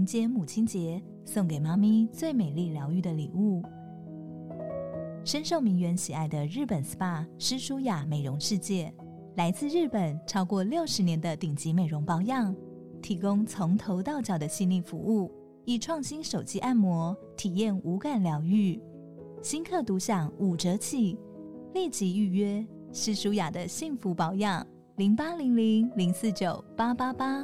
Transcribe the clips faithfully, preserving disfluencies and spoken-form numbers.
接母亲节，送给妈咪最美丽疗愈的礼物。深受名媛喜爱的日本 S P A 施舒雅美容世界，来自日本超过六十年的顶级美容保养，提供从头到脚的细腻服务，以创新手机按摩体验无感疗愈。新客独享五折起，立即预约施舒雅的幸福保养零八零零零四九八八八。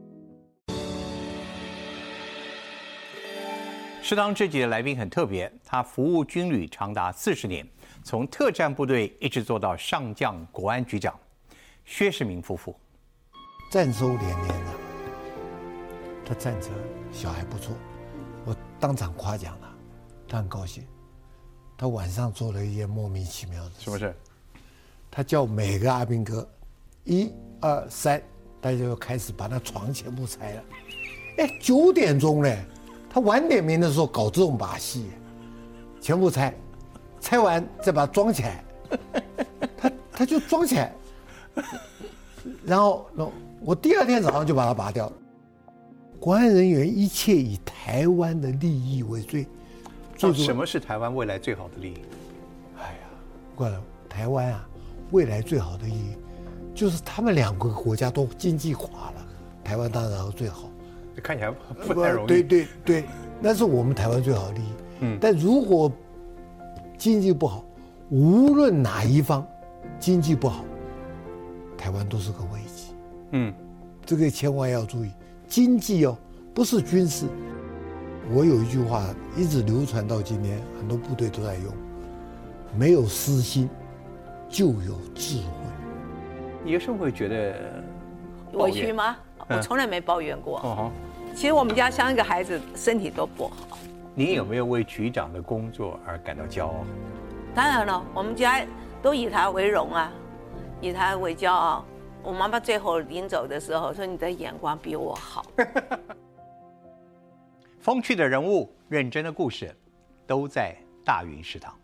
适当这集的来宾很特别，他服务军旅长达四十年，从特战部队一直做到上将国安局长。薛世明夫妇， 战收连连啊，他站着小孩不错，我当场夸奖他，他很高兴。他晚上做了一件莫名其妙的事。 什么事？ 他叫每个阿兵哥，一二三，大家就开始把那床全部拆了。哎，九点钟嘞。他晚点名的时候搞这种把戏，全部拆，拆完再把它装起来，他他就装起来，然后我第二天早上就把它拔掉了。国安人员一切以台湾的利益为最， 最什么是台湾未来最好的利益？ 哎呀，过了台湾啊，未来最好的利益就是他们两个国家都经济垮了，台湾当然最好。 看起来不太容易。 对对对，那是我们台湾最好的利益。嗯，但如果经济不好，无论哪一方经济不好，台湾都是个危机。嗯，这个千万要注意，经济哦，不是军事。我有一句话一直流传到今天，很多部队都在用：没有私心，就有智慧。 你有时候会觉得委屈吗？我从来没抱怨过。 哦， 其实我们家像一个孩子，身体都不好。 你有没有为局长的工作而感到骄傲？ 当然了，我们家都以他为荣啊，以他为骄傲。我妈妈最后临走的时候说：“你的眼光比我好。” 风趣的人物，认真的故事，都在大云食堂。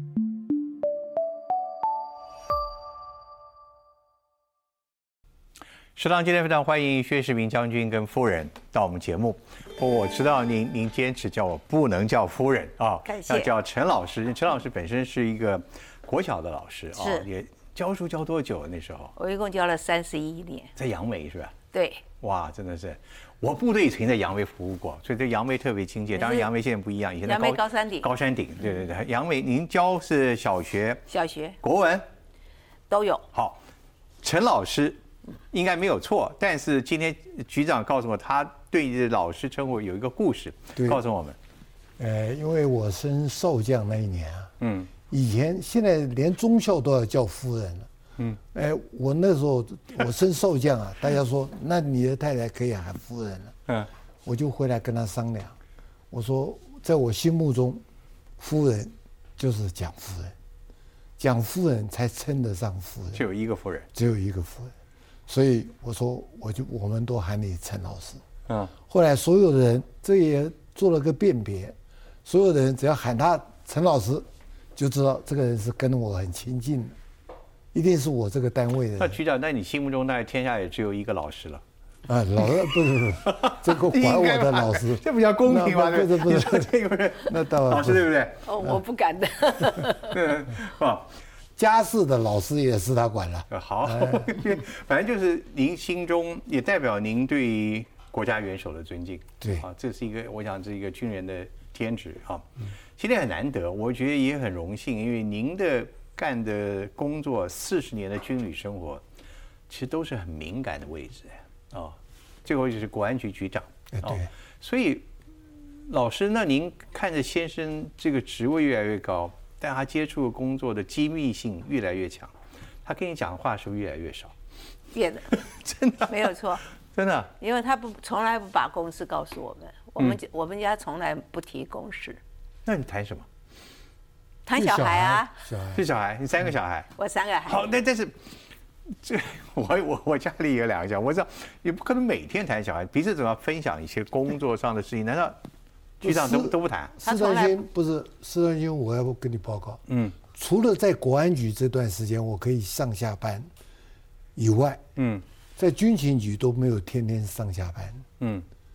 食堂今天非常欢迎薛世明将军跟夫人到我们节目。我知道您您坚持叫我不能叫夫人啊，要叫陈老师。陈老师本身是一个国小的老师啊，也教书教多久？那时候我一共教了三十一年， 在杨梅是吧？ 对。 哇，真的是，我部队曾经在杨梅服务过，所以对杨梅特别亲切。当然杨梅现在不一样，以前杨梅高山顶。 高山顶，对对对。杨梅，您教是小学、 小学、 国文都有。 好，陈老师。应该没有错，但是今天局长告诉我，他对老师称呼有一个故事，告诉我们。 呃，因为我升少将那一年啊，嗯，以前现在连中校都要叫夫人了，嗯，哎，我那时候我升少将啊，大家说那你的太太可以喊夫人了，嗯，我就回来跟他商量，我说在我心目中，夫人就是蒋夫人，蒋夫人才称得上夫人， 只有一个夫人， 只有一个夫人。所以我说，我就我们都喊你陈老师。嗯，后来所有的人这也做了个辨别，所有的人只要喊他陈老师，就知道这个人是跟我很亲近的，一定是我这个单位的人。 那局长，那你心目中那天下也只有一个老师了。 啊，老师不是不是，这个管我的老师， 这比较公平嘛？ 不是不是， 这个那当然老师对不对？ 哦，我不敢的。 对啊。 家事的老师也是他管了。 好，反正就是您心中也代表您对国家元首的尊敬。 对啊，这是一个我想这是一个军人的天职啊。今天很难得，我觉得也很荣幸，因为您的干的工作四十年的军旅生活，其实都是很敏感的位置啊。最后就是国安局局长。 对。 所以老师，那您看着先生这个职位越来越高。但他接触工作的机密性越来越强，他跟你讲话的时候越来越少， 变的， 真的没有错， 真的， 因为他不从来不把公事告诉我们，我们、嗯、我们家从来不提公事。 那你谈什么？ 谈小孩啊， 是小孩，你三个小孩， 我三个孩。 好，但但是这我我我家里有两个小孩，我知道也不可能每天谈小孩，彼此总要分享一些工作上的事情，难道？局长都都不谈。 施传勋不是施传勋，我要不跟你报告。嗯，除了在国安局这段时间我可以上下班以外，嗯，在军情局都没有天天上下班。嗯，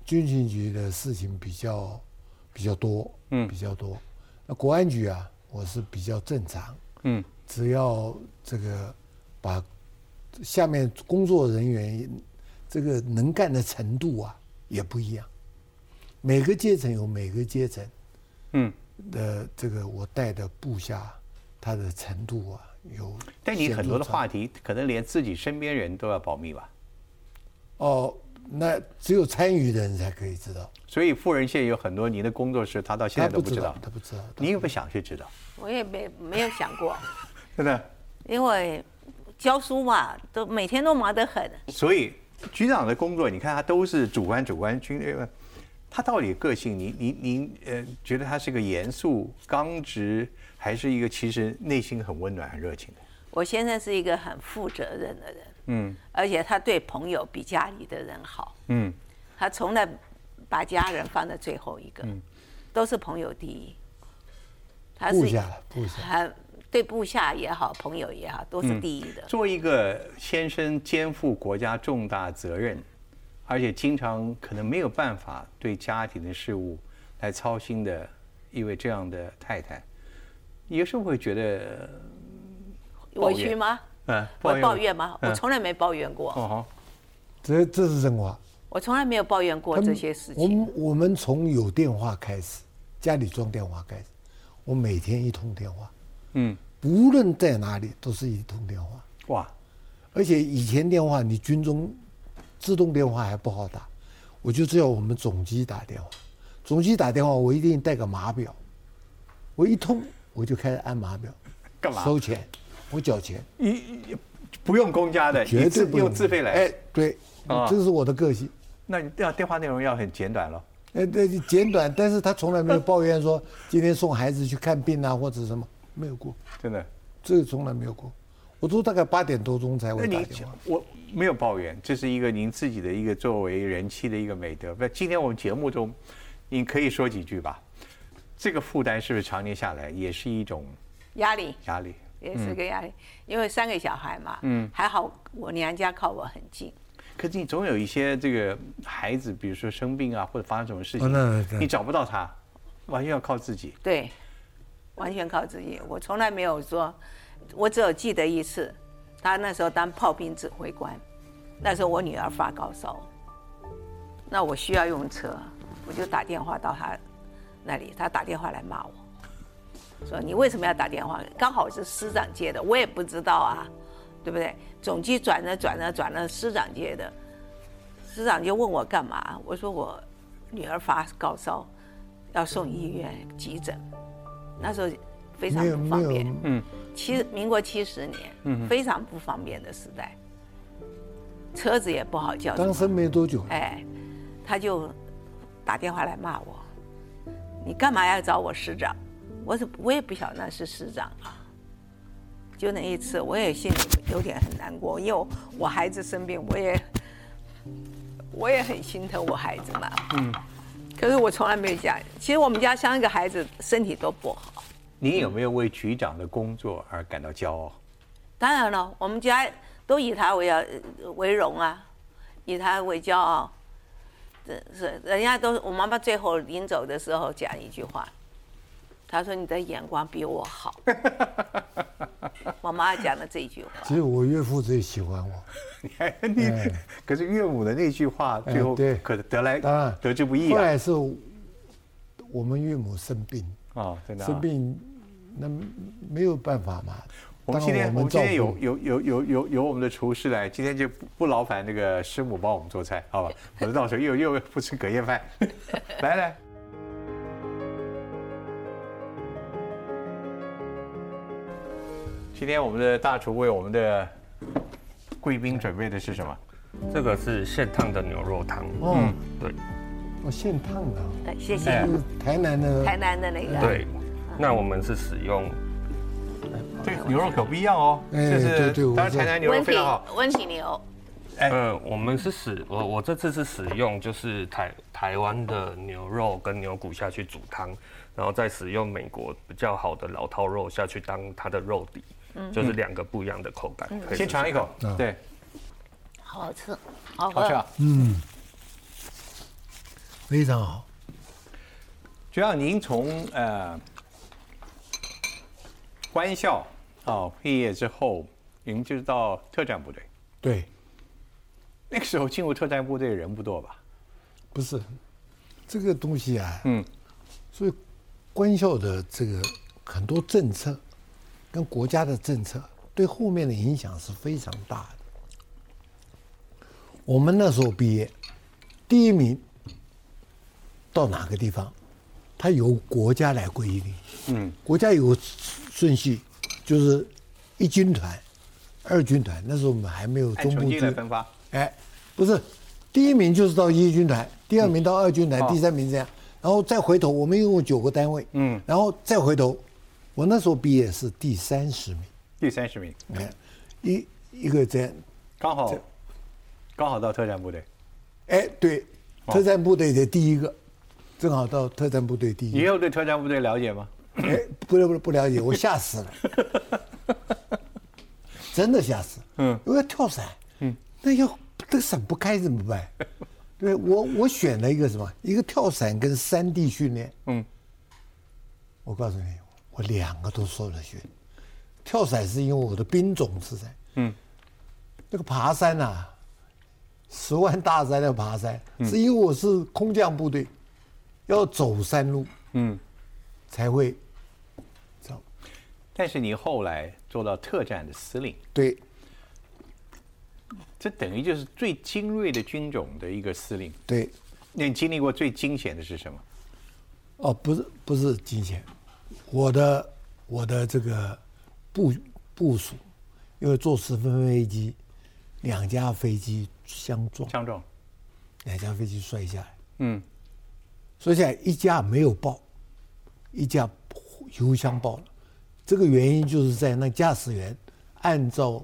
军情局的事情比较比较多，嗯，比较多。那国安局啊，我是比较正常，嗯，只要这个把下面工作人员这个能干的程度啊也不一样，每个阶层有每个阶层，嗯的这个我带的部下，他的程度啊有。 但你很多的话题，可能连自己身边人都要保密吧？ 哦，那只有参与的人才可以知道。 所以富人县有很多您的工作室，他到现在都不知道。 他不知道。 你有没有想去知道？ 我也没没有想过， 真的。 因为教书嘛，都每天都忙得很。 所以局长的工作，你看他都是主观主观军队，他到底个性，您您您呃，觉得他是个严肃刚直，还是一个其实内心很温暖、很热情的？ 我先生是一个很负责任的人，嗯，而且他对朋友比家里的人好，嗯，他从来把家人放在最后一个，嗯，都是朋友第一。他是部下，部下， 很对部下也好，朋友也好，都是第一的。 嗯、做一个先生肩负国家重大责任，而且经常可能没有办法对家庭的事务来操心的一位这样的太太，有时候会觉得委屈吗？ 嗯， 我抱怨吗？我从来没抱怨过。 哦， 这这是真话。 我从来没有抱怨过这些事情。 我们我们从有电话开始，家里装电话开始，我每天一通电话，嗯，无论在哪里都是一通电话。 哇！ 而且以前电话你军中自动电话还不好打，我就只有我们总机打电话，总机打电话我一定带个码表，我一通我就开始按码表， 干嘛？ 收钱。我缴钱， 一不用公家的， 绝对不用自费来。 哎，对，这是我的个性。 那你要电话内容要很简短了。 哎，对，简短，但是他从来没有抱怨说今天送孩子去看病啊或者什么，没有过。 真的， 这个从来没有过。我都大概八点多钟才会打电话。 我没有抱怨，这是一个您自己的一个作为人妻的一个美德。不，今天我们节目中，您可以说几句吧？这个负担是不是常年下来也是一种压力？ 压力。 也是个压力，因为三个小孩嘛，嗯，还好我娘家靠我很近。 可是你总有一些这个孩子，比如说生病啊，或者发生什么事情， 哦、 你找不到他，完全要靠自己。 对，完全靠自己。我从来没有说，我只有记得一次，他那时候当炮兵指挥官，那时候我女儿发高烧，那我需要用车，我就打电话到他那里，他打电话来骂我。说你为什么要打电话？刚好是师长接的，我也不知道啊，对不对？总机转了转了转了，师长接的，师长就问我干嘛？我说我女儿发高烧，要送医院急诊。那时候非常不方便，嗯，七民国七十年，嗯，非常不方便的时代，车子也不好叫。 刚生没多久， 哎，他就打电话来骂我，你干嘛要找我师长？我是我也不晓得那是师长啊，就那一次，我也心里有点很难过，因为我孩子生病，我也我也很心疼我孩子嘛。嗯。可是我从来没有讲，其实我们家三个孩子身体都不好。 你有没有为局长的工作而感到骄傲？ 当然了，我们家都以他为为荣啊，以他为骄傲。这是人家都，我妈妈最后临走的时候讲一句话。他说：“你的眼光比我好。”我妈讲的这一句话。 其实我岳父最喜欢我。 你还你，哎、可是岳母的那句话最后可得来、哎、得之不易啊。 后来是我们岳母生病啊、 哦，真的、啊、 生病，那没有办法嘛。 我们今天我们今天有有有有有有我们的厨师来，今天就不不劳烦那个师母帮我们做菜，好吧？否则到时候又又不吃隔夜饭。来来。今天我们的大厨为我们的贵宾准备的是什么？ 这个是现烫的牛肉汤。 嗯， 对。 哦，现烫的。 对，谢谢。 台南的。 台南的那个。 对。那我们是使用。 对，牛肉可不一样哦。 这是当然台南牛肉非常好。 温体牛。 呃，我们是使我我这次是使用就是台台湾的牛肉跟牛骨下去煮汤，然后再使用美国比较好的老套肉下去当它的肉底。就是两个不一样的口感。 嗯、先尝一口，对， 好好吃，好好吃啊， 嗯， 非常好。 就像您从呃官校哦毕业之后，您就到特战部队。 对， 那个时候进入特战部队的人不多吧？ 不是这个东西啊， 嗯， 所以官校的这个很多政策跟国家的政策对后面的影响是非常大的。我们那时候毕业，第一名到哪个地方，它由国家来规定。嗯，国家有个顺序，就是一军团、二军团。那时候我们还没有中部军来分发。 哎，不是，第一名就是到一军团，第二名到二军团，嗯、第三名这样，然后再回头，我们一共九个单位。嗯，然后再回头，我那时候毕业是第三十名。 第三十名。 哎，一一个这样， 刚好。刚好到特战部队， 哎，对，特战部队的第一个，正好到特战部队第一个。 你有对特战部队了解吗？ 哎，不不不了解，我吓死了，真的吓死。嗯，因为跳伞，嗯，那要这个伞不开怎么办？对我我选了一个什么？一个跳伞跟山地训练。嗯，我告诉你，我两个都受了训。跳伞是因为我的兵种是在，嗯，那个爬山啊。十万大山的爬山，嗯、是因为我是空降部队，要走山路，嗯，才会走。 但是你后来做到特战的司令， 对， 这等于就是最精锐的军种的一个司令。 对， 那你经历过最惊险的是什么？ 哦，不是不是惊险，我的我的这个部部署，因为坐十分飞机，两架飞机。相撞， 相撞， 两架飞机摔下来，嗯，摔下来一架没有爆，一架油箱爆了。这个原因就是在那驾驶员按照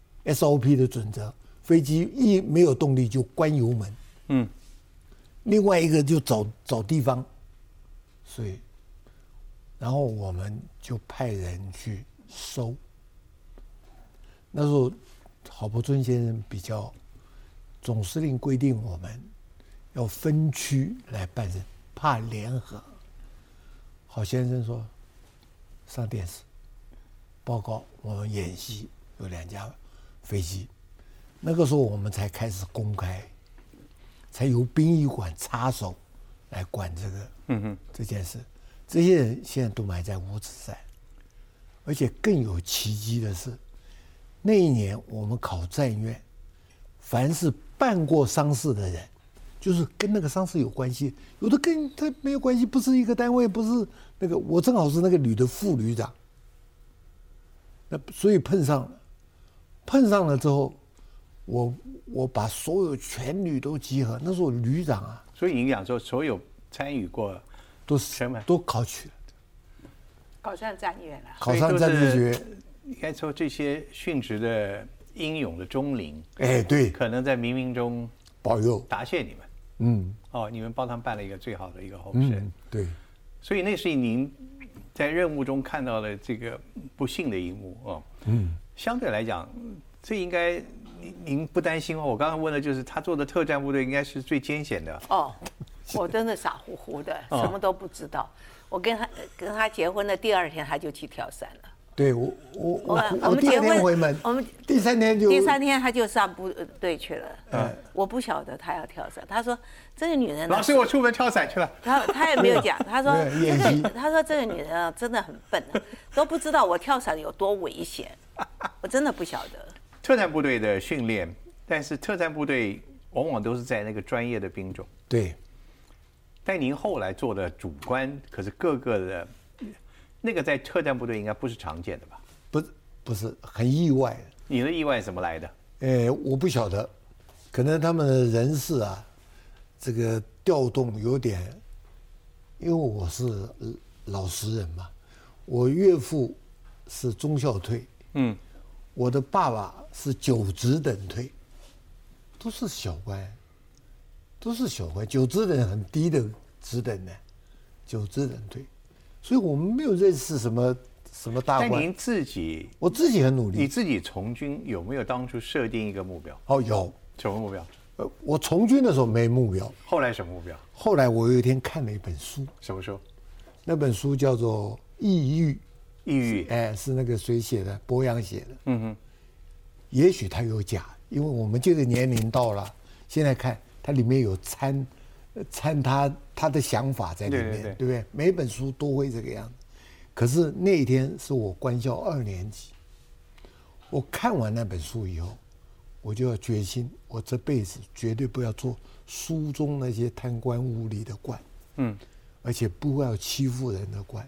S O P 的准则，飞机一没有动力就关油门，嗯，另外一个就找找地方，所以，然后我们就派人去收。那时候，郝柏村先生比较。总司令规定我们要分区来办事，怕联合。郝先生说，上电视报告我们演习有两架飞机，那个时候我们才开始公开，才由殡仪馆插手来管这个嗯哼这件事。这些人现在都埋在五指山，而且更有奇迹的是，那一年我们考战院，凡是办过丧事的人，就是跟那个丧事有关系，有的跟他没有关系，不是一个单位，不是那个，我正好是那个旅的副旅长，那所以碰上了，碰上了之后，我我把所有全旅都集合，那是我旅长啊， 所以你讲说所有参与过都是都考取了， 考上战院了， 考上战地学， 应该说这些殉职的。英勇的忠灵， 哎，对， 可能在冥冥中保佑答谢你们，嗯，哦，你们帮他们办了一个最好的一个后事，嗯， 对， 所以那是您在任务中看到了这个不幸的一幕哦，嗯，相对来讲，这应该您您不担心哦？我刚刚问的就是他做的特战部队应该是最艰险的哦，我真的傻乎乎的，什么都不知道。我跟他跟他结婚的第二天，他就去跳伞了。 对我我我我们第二天回门， 我们第三天就第三天他就上部队去了。嗯，我不晓得他要跳伞，他说这个女人， 老师我出门跳伞去了。 他他也没有讲，他说这个他说这个女人啊真的很笨啊，都不知道我跳伞有多危险，我真的不晓得。 特战部队的训练，但是特战部队往往都是在那个专业的兵种。 对。 但您后来做的主官，可是各个的。那个在特战部队应该不是常见的吧？ 不是，不是很意外。 你的意外怎么来的？ 呃，我不晓得，可能他们的人事啊，这个调动有点，因为我是老实人嘛，我岳父是中校退，嗯，我的爸爸是九职等退，都是小官，都是小官，九职等很低的职等的，九职等退。所以我们没有认识什么什么大官。 但您自己， 我自己很努力。 你自己从军有没有当初设定一个目标？ 哦，有。 什么目标？ 呃，我从军的时候没目标， 后来什么目标？ 后来我有一天看了一本书， 什么书？ 那本书叫做《抑郁》， 抑郁， 哎，是那个谁写的？博洋写的。 嗯哼， 也许他有假，因为我们这个年龄到了，现在看它里面有掺掺他他的想法在里面， 对对对对不对？每本书都会这个样子。可是那一天是我官校二年级，我看完那本书以后，我就要决心，我这辈子绝对不要做书中那些贪官污吏的官， 嗯， 而且不要欺负人的官，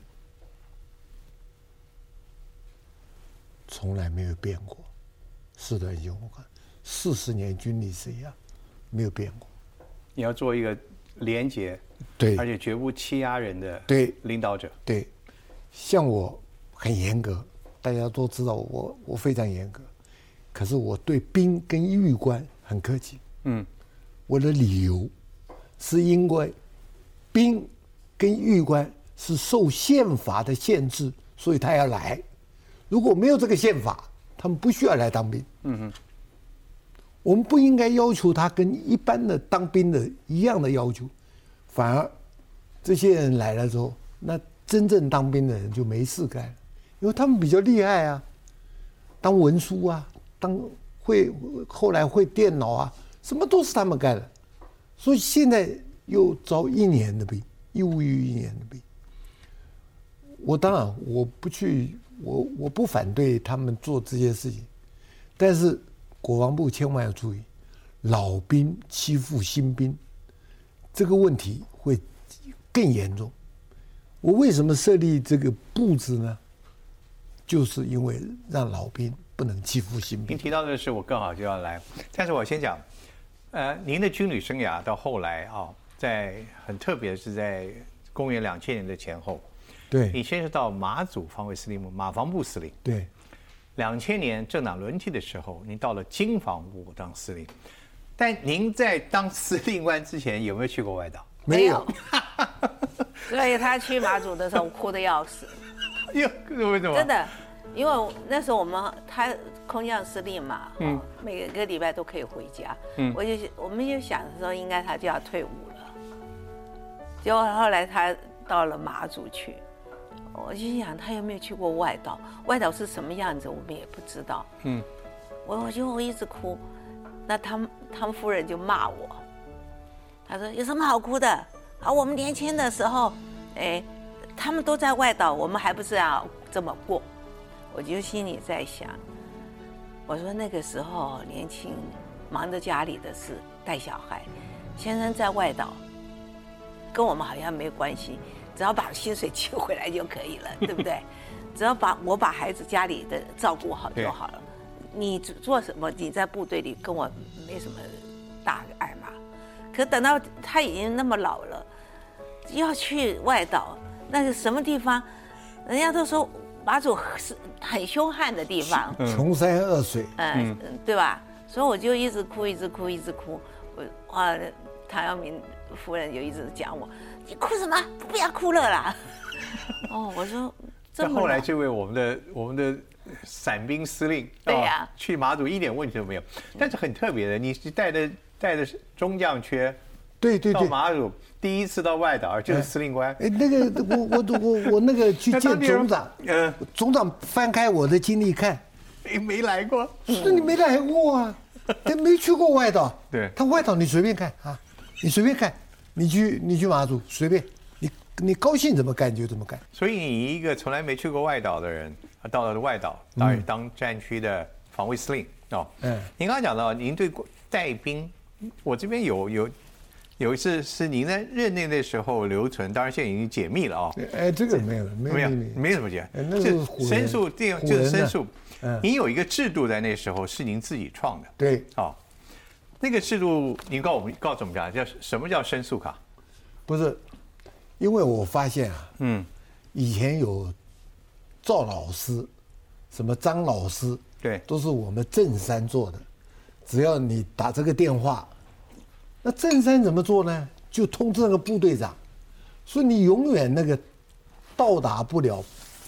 从来没有变过。是的，兄，我看四十年军历是一样，没有变过。 你要做一个廉洁， 对， 而且绝不欺压人的对领导者。 对，像我很严格，大家都知道我我非常严格，可是我对兵跟狱官很客气。 嗯， 我的理由是因为兵跟狱官是受宪法的限制，所以他要来。如果没有这个宪法，他们不需要来当兵。 嗯哼， 我们不应该要求他跟一般的当兵的一样的要求，反而这些人来了之后，那真正当兵的人就没事干，因为他们比较厉害啊，当文书啊，当会后来会电脑啊，什么都是他们干的，所以现在又招一年的兵，义务役一年的兵。我当然我不去，我我不反对他们做这些事情，但是国防部千万要注意，老兵欺负新兵这个问题会更严重。我为什么设立这个部子呢？就是因为让老兵不能欺负新兵。 您提到的是我刚好就要来，但是我先讲，呃，您的军旅生涯到后来啊，在很特别的是在公元两千年的前后。 对， 你先是到马祖防卫司令部马防部司令， 对， 两千年政党轮替的时候，您到了经防部当司令，但您在当司令官之前有没有去过外岛？ 没有。 所以他去马祖的时候哭得要死。 哟，为什么？ 真的，因为那时候我们他空降司令嘛，嗯，每个礼拜都可以回家，嗯，我就我们就想说应该他就要退伍了，结果后来他到了马祖去。我就想他有没有去过外岛？外岛是什么样子，我们也不知道。嗯，我我就我一直哭，那他们他们夫人就骂我，他说有什么好哭的？啊，我们年轻的时候，哎，他们都在外岛，我们还不是要这么过？我就心里在想，我说那个时候年轻，忙着家里的事，带小孩，先生在外岛，跟我们好像没关系。只要把薪水寄回来就可以了，对不对？只要把我把孩子家里的照顾好就好了。你做什么？你在部队里跟我没什么大碍嘛。可等到他已经那么老了，要去外岛，那是什么地方？人家都说马祖是很凶悍的地方， 穷山恶水， 嗯，对吧？所以我就一直哭，一直哭，一直哭。我啊，唐耀明夫人就一直讲我。你哭什么？不要哭了啦！哦，我说这么。 后来这位我们的我们的伞兵司令， 对呀、啊， 去马祖一点问题都没有。但是很特别的，你是带着带着中将缺， 对对对， 到马祖第一次到外岛就是司令官。 哎，那个我我我我那个去见总长，呃，总长翻开我的经历看， 哎，没来过， 是你没来过啊，他没去过外岛。 对， 他外岛你随便看啊，你随便看。你去你去马祖随便，你你高兴怎么干就怎么干。 所以你一个从来没去过外岛的人，到了外岛当然当战区的防卫司令哦。嗯，您刚刚讲到您对带兵，我这边有有有一次是您在任内的时候留存，当然现在已经解密了哦。 哎，这个没有没有没有没什么解， 那是申诉定就是申诉。您有一个制度在那时候是您自己创的。 对， 哦。那个制度，您告我们告诉我们讲，叫什么叫申诉卡？ 不是，因为我发现啊，嗯，以前有赵老师，什么张老师， 对， 都是我们正山做的。只要你打这个电话，那正山怎么做呢？就通知那个部队长，所以你永远那个到达不了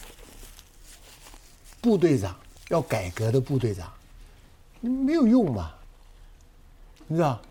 部队长要改革的部队长，你没有用嘛。你知道，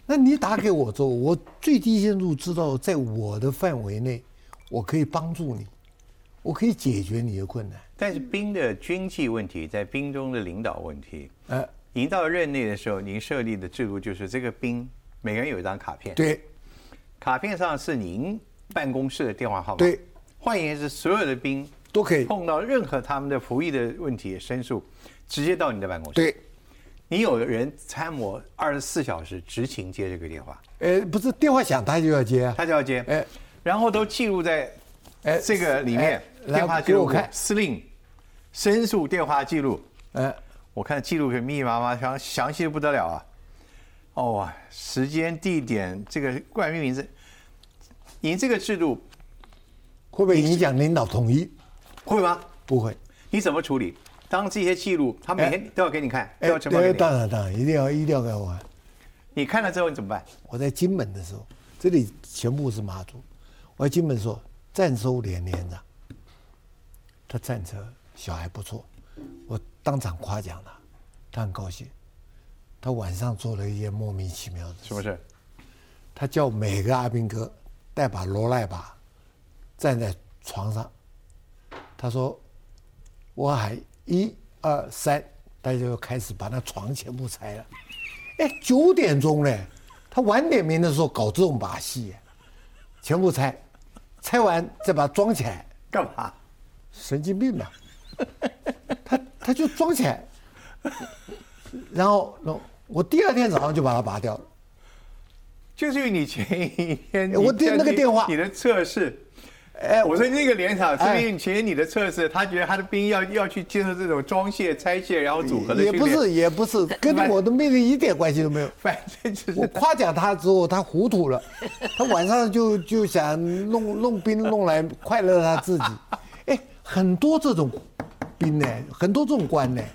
那你打给我之后，我最低限度知道在我的范围内，我可以帮助你，我可以解决你的困难。 但是兵的军纪问题，在兵中的领导问题， 呃， 您到任内的时候，您设立的制度就是这个兵每个人有一张卡片， 对， 卡片上是您办公室的电话号码。 对， 换言之，所有的兵都可以碰到任何他们的服役的问题申诉，直接到你的办公室。 对， 你有人参谋二十四小时执勤接这个电话， 呃，不是电话响他就要接啊， 他就要接， 哎， 然后都记录在哎这个里面， 哎电话记录给我看司令申诉电话记录， 呃， 我看记录可密密麻麻，详详细的不得了啊！哦啊，时间、地点，这个冠军名字，你这个制度会不会影响领导统一？ 会吗？ 不会。 你怎么处理？当这些记录，他每天都要给你看，都哎要，呈报给对， 你。 当然当然，一定要一定要给我看。 你看了之后你怎么办？ 我在金门的时候，这里全部是马祖。我在金门说，战收连连长，他战车小孩不错，我当场夸奖他，他很高兴。他晚上做了一件莫名其妙的事。 什么事？ 他叫每个阿兵哥带把罗赖把，站在床上。他说：“我喊一二三，大家就开始把那床全部拆了。”哎，九点钟嘞，他晚点名的时候搞这种把戏，全部拆，拆完再把它装起来， 干嘛？ 神经病嘛！他他就装起来，然后我第二天早上就把它拔掉了。 就是因为你前一天我接那个电话你的测试。哎，我说那个连长是因为前你的测试，他觉得他的兵要要去接受这种装卸、拆卸，然后组合的训练。 也不是，也不是，跟我的命令一点关系都没有。 反正就是我夸奖他之后，他糊涂了，他晚上就就想弄弄兵弄来快乐他自己。哎，很多这种兵呢，很多这种官呢，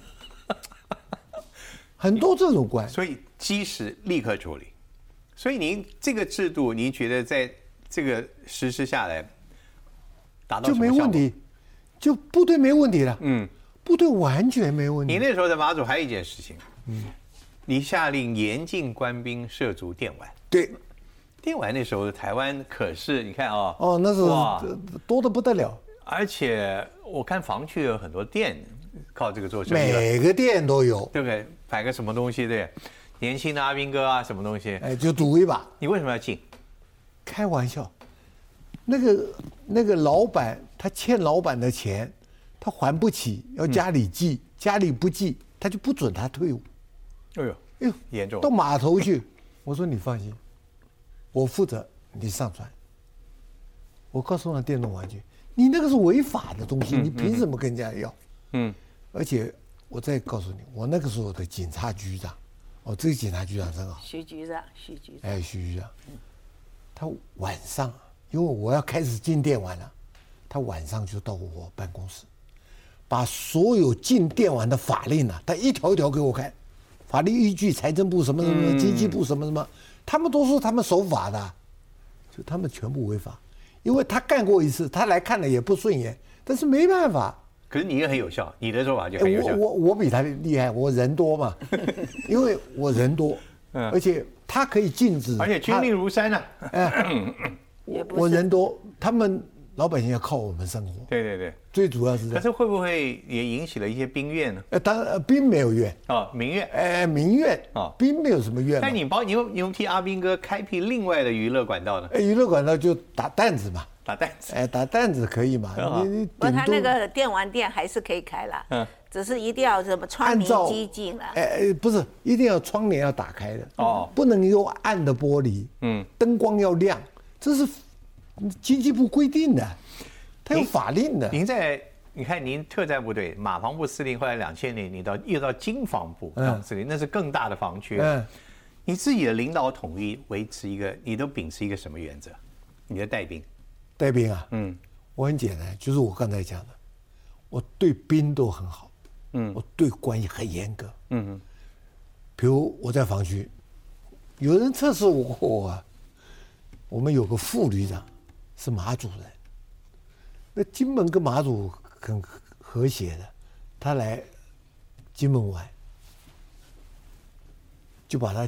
很多这种官。 所以及时立刻处理。所以您这个制度，您觉得在这个实施下来？ 就没问题，就部队没问题了。 嗯， 部队完全没问题。 你那时候在马祖还有一件事情，嗯，你下令严禁官兵涉足电玩。 对， 电玩那时候台湾可是你看啊， 哦，那是多得不得了。 而且我看防区有很多店靠这个做生意， 每个店都有， 对不对？摆个什么东西，对，年轻的阿兵哥啊，什么东西， 哎，就赌一把。 你为什么要禁？ 开玩笑。那个那个老板，他欠老板的钱，他还不起，要家里寄，嗯、家里不寄，他就不准他退伍。 哎呦，哎呦，严重！ 到码头去，我说你放心，我负责，你上船。我告诉他电动玩具，你那个是违法的东西，嗯、你凭什么跟人家要？嗯，而且我再告诉你，我那个时候的警察局长，哦，这个警察局长真好。 徐局长，徐局长。 哎，徐局长，他晚上。因为我要开始进电玩了，他晚上就到我办公室，把所有进电玩的法令啊，他一条一条给我看，法律依据，财政部什么什么，经济部什么什么，他们都说他们守法的，就他们全部违法，因为他干过一次，他来看了也不顺眼，但是没办法。 可是你也很有效，你的做法就很有效。 我我我比他厉害，我人多嘛，因为我人多，而且他可以禁止， 而且军令如山啊。 哎。我人多，他们老百姓要靠我们生活。 对对对， 最主要是这样。 可是会不会也引起了一些兵怨呢？ 呃，当然兵没有怨哦，民怨。 哎，民怨啊，兵没有什么怨。 但你帮你有你有替阿兵哥开辟另外的娱乐管道呢？ 哎，娱乐管道就打弹子嘛， 打弹子。 哎，打弹子可以嘛？你你不，他那个电玩店还是可以开了，嗯，只是一定要什么窗明几净了。 哎，不是，一定要窗帘要打开的哦，不能有暗的玻璃，嗯，灯光要亮，这是。经济部规定的，他有法令的。 您在你看，您特战部队马防部司令，后来两千年你到又到经防部当司令，那是更大的防区。嗯，你自己的领导统一维持一个，你都秉持一个什么原则？你的带兵， 带兵啊，嗯，我很简单，就是我刚才讲的，我对兵都很好，嗯，我对官也很严格，嗯嗯。比如我在防区，有人测试我啊，我们有个副旅长。是马祖人，那金门跟马祖很和谐的，他来金门玩，就把他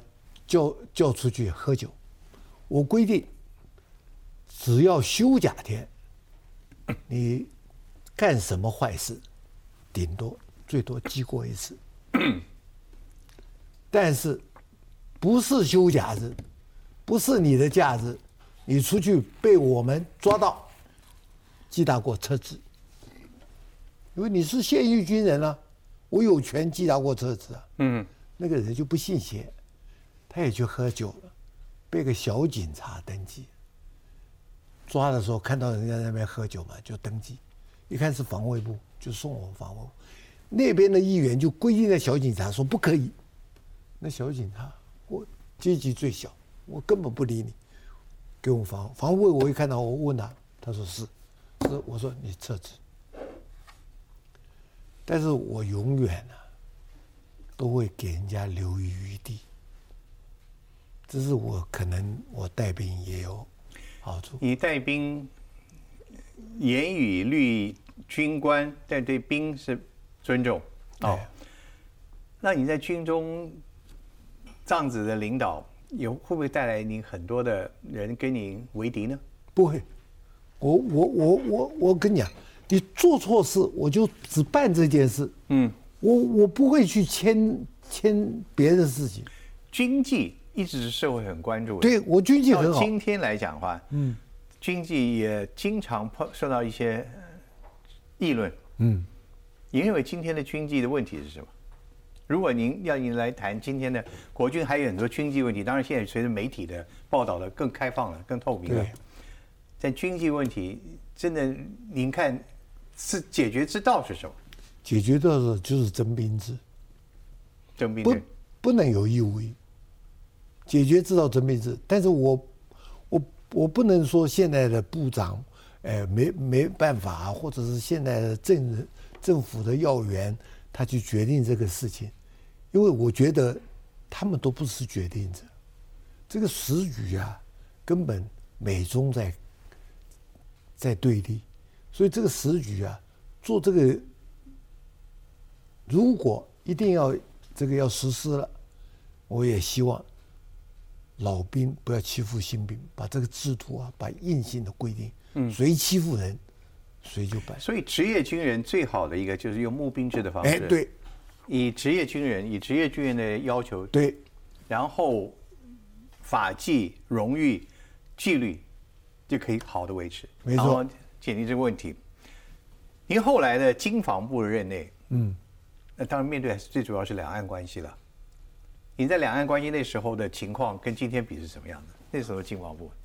叫叫出去喝酒。我规定，只要休假天，你干什么坏事，顶多最多记过一次。但是不是休假日，不是你的假日，你出去被我们抓到，记大过撤职。因为你是现役军人啊，我有权记大过撤职啊。嗯，那个人就不信邪，他也去喝酒了，被个小警察登记。抓的时候看到人家在那边喝酒嘛，就登记。一看是防卫部，就送我们防卫部。那边的议员就规定在小警察说不可以。那小警察，我阶级最小，我根本不理你，给我防防卫。我一看到我问他，他说是，是我说你撤职。但是我永远啊，都会给人家留余地。这是我可能我带兵也有好处。 你带兵，严以律军官，但对兵是尊重。哦，那你在军中这样子的领导，有会不会带来你很多的人跟你为敌呢？ 不会，我我我我我跟你讲，你做错事，我就只办这件事。嗯，我我不会去牵牵别的事情。 军纪一直是社会很关注的。 对，我军纪很好。 到今天来讲的话，嗯，军纪也经常碰受到一些议论。嗯，你认为今天的军纪的问题是什么？如果您要您来谈今天的国军，还有很多军纪问题。当然，现在随着媒体的报道的更开放了、更透明了。但军纪问题，真的您看是解决之道是什么？ 解决之道就是征兵制。 征兵制不不能有义务役。解决之道征兵制，但是我我我不能说现在的部长，呃，没没办法，或者是现在的政政府的要员，他去决定这个事情。因为我觉得他们都不是决定者，这个时局啊，根本美中在在对立，所以这个时局啊，做这个，如果一定要这个要实施了，我也希望老兵不要欺负新兵，把这个制度啊，把硬性的规定，嗯，谁欺负人，谁就办。 所以职业军人最好的一个就是用募兵制的方式， 哎，对。 以职业军人，以职业军人的要求， 对， 然后法纪、荣誉、纪律就可以好的维持， 没错， 然后解决这个问题。您后来的经防部的任内，嗯，那当然面对最主要是两岸关系了。你在两岸关系那时候的情况跟今天比是什么样的？那时候的经防部，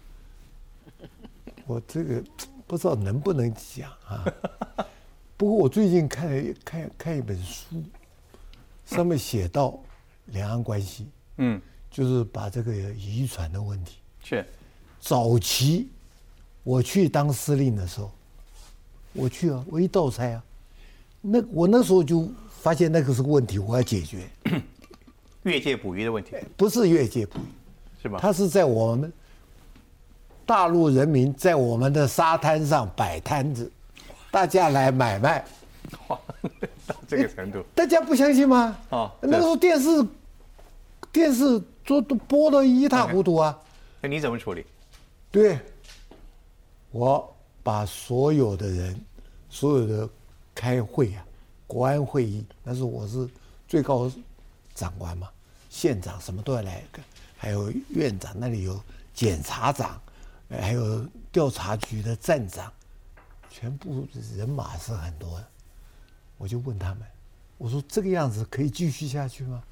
我这个不知道能不能讲啊。不过我最近看了看看一本书，上面写到两岸关系，嗯，就是把这个遗传的问题。 是， 早期我去当司令的时候，我去啊，我一道差啊，那我那时候就发现那个是个问题，我要解决。 越界捕鱼的问题， 不是越界捕鱼， 是吧？ 它是在我们大陆人民在我们的沙滩上摆摊子。大家来买卖， 哇，到这个程度， 大家不相信吗？ 哦， 那个时候电视电视都都播得一塌糊涂啊。 那你怎么处理？ 对，我把所有的人，所有的开会啊，国安会议，那是我是最高长官嘛，县长什么都要来，还有院长那里有检察长，还有调查局的站长。全部人马是很多的，我就问他们，我说这个样子可以继续下去吗？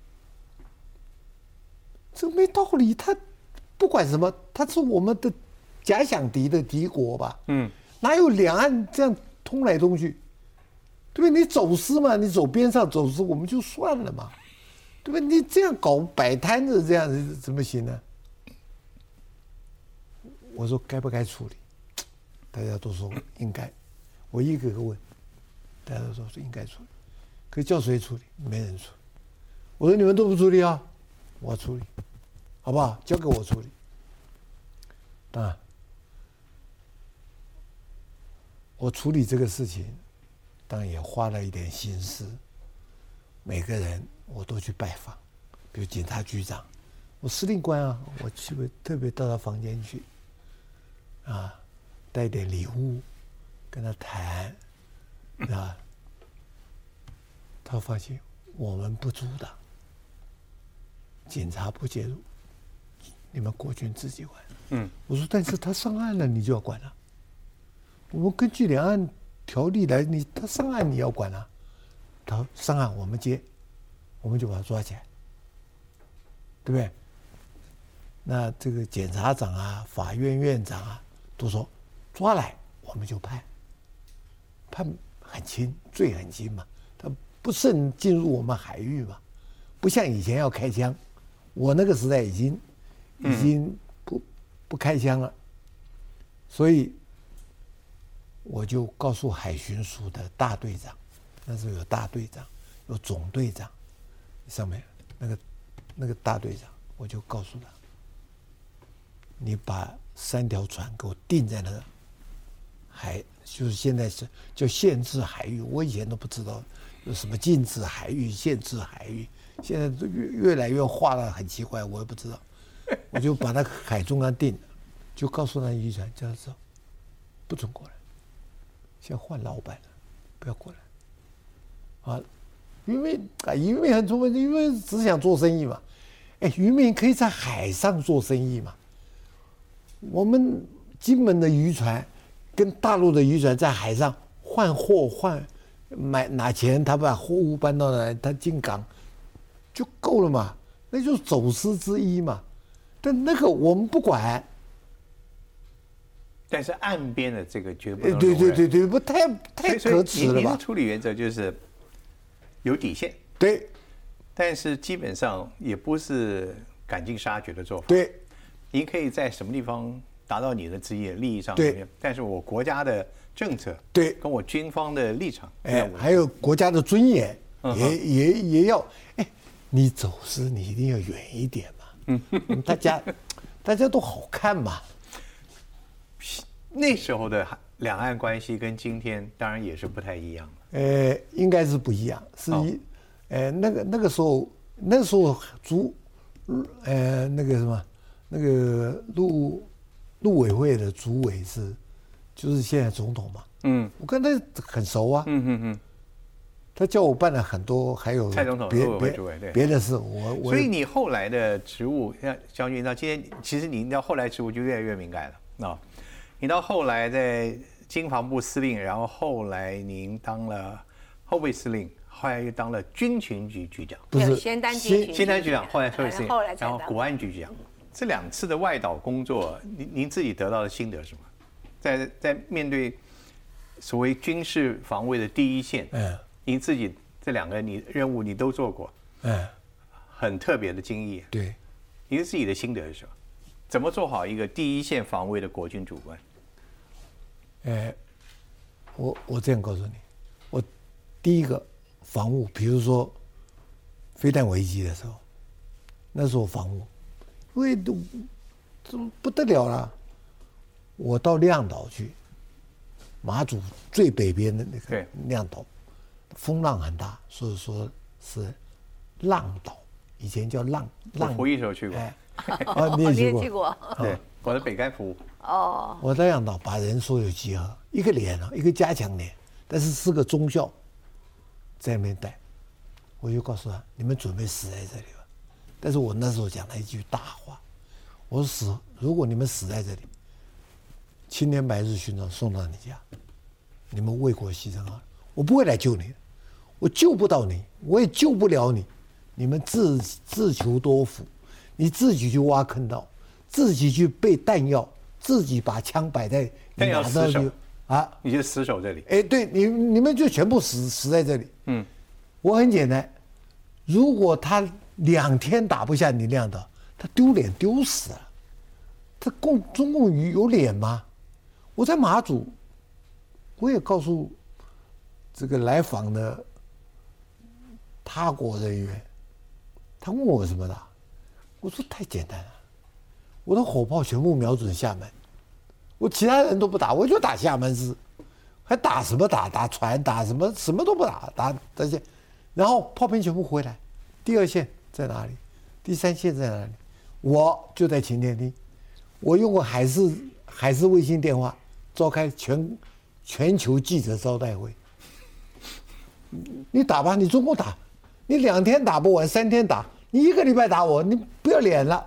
这没道理，他不管什么，他是我们的假想敌的敌国吧？嗯，哪有两岸这样通来通去？对不对？你走私嘛，你走边上走私，我们就算了嘛，对不对？你这样搞摆摊子，这样子怎么行呢？我说该不该处理？大家都说应该，我一个个问，大家都说应该处理，可以叫谁处理？没人处理。我说你们都不处理啊，我处理，好不好？交给我处理。当然，我处理这个事情，当然也花了一点心思。每个人我都去拜访，比如警察局长， 我司令官啊，我去特别到他房间去，啊，带点礼物，跟他谈，啊，他发现我们不阻挡，警察不介入，你们国军自己管。嗯，我说，但是他上岸了，你就要管了。我们根据两岸条例来，你他上岸你要管啊。他说上岸我们接，我们就把他抓起来，对不对？那这个检察长啊、法院院长啊都说抓来我们就判，判很轻，罪很轻嘛，他不慎进入我们海域嘛，不像以前要开枪，我那个时代已经已经不不开枪了，所以我就告诉海巡署的大队长，那时候有大队长，有总队长，上面那个那个大队长，我就告诉他。你把三条船给我定在那个海，就是现在是叫限制海域。我以前都不知道有什么禁止海域、限制海域，现在都越越来越画得很奇怪，我也不知道。我就把那个海中央定了，就告诉那渔船，叫他走，不准过来。现在换老板了，不要过来。啊，渔民啊，渔民很聪明，渔民只想做生意嘛。哎，渔民可以在海上做生意嘛。我们金门的渔船跟大陆的渔船在海上换货换买拿钱，他把货物搬到那，他进港就够了嘛，那就是走私之一嘛。但那个我们不管。 但是岸边的这个绝不能容忍。 对对对对，不太太可耻了吧？ 您的处理原则就是有底线。 对。 但是基本上也不是赶尽杀绝的做法。 对。 您可以在什么地方达到你的职业利益上面， 但是我国家的政策， 对， 跟我军方的立场， 哎，还有国家的尊严，嗯、也也也要，哎，你走私你一定要远一点嘛，嗯，大家大家都好看嘛。 那时候的两岸关系跟今天当然也是不太一样的，呃，应该是不一样，是一，哦、呃，那个那个时候那时候主，呃，那个什么。那个陆陆委会的主委是，就是现在总统嘛。嗯，我跟他很熟啊。嗯嗯嗯。他叫我办了很多，还有蔡总统陆委会主委对别的事，我我。 所以你后来的职务，像将军到今天，其实您到后来职务就越来越敏感了啊。你到后来在经防部司令，然后后来您当了后备司令，后来又当了军情局局长。 不是，先当军情先当局长，后来后备司令， 后来然后国安局局长。这两次的外岛工作，您您自己得到的心得是什么？在在面对所谓军事防卫的第一线，嗯，您自己这两个你任务你都做过，嗯，很特别的经验。 对， 您自己的心得是什么？怎么做好一个第一线防卫的国军主官？ 哎，我我这样告诉你，我第一个防务，比如说飞弹危机的时候，那时候防务。因为都这不得了了，我到亮岛去，马祖最北边的那个亮岛，风浪很大，所以说是浪岛，以前叫浪浪。 我服役时候去过， 哎，啊，你也去过？ 去过。 对，我在北竿服务。 哦。 我在亮岛把人所有集合，一个连啊，一个加强连，但是是个中校，在那边带，我就告诉他，你们准备死在这里吧。但是我那时候讲了一句大话，我说死，如果你们死在这里，青天白日勋章送到你家，你们为国牺牲啊，我不会来救你，我救不到你，我也救不了你，你们自自求多福，你自己去挖坑道，自己去备弹药，自己把枪摆在你拿到就啊， 你就死守这里。 哎，对你你们就全部死死在这里。嗯，我很简单，如果他。两天打不下你亮岛，他丢脸丢死了。他共中共有脸吗？我在马祖，我也告诉这个来访的他国人员，他问我什么的，我说太简单了，我的火炮全部瞄准厦门，我其他人都不打，我就打厦门市，还打什么打？打船打什么？什么都不打，打这些，然后炮兵全部回来，第二线。在哪里？第三线在哪里？ 我就在擎天厅，我用过海事海事卫星电话召开全全球记者招待会。你打吧，你中共打，你两天打不完，三天打，你一个礼拜打我，你不要脸了。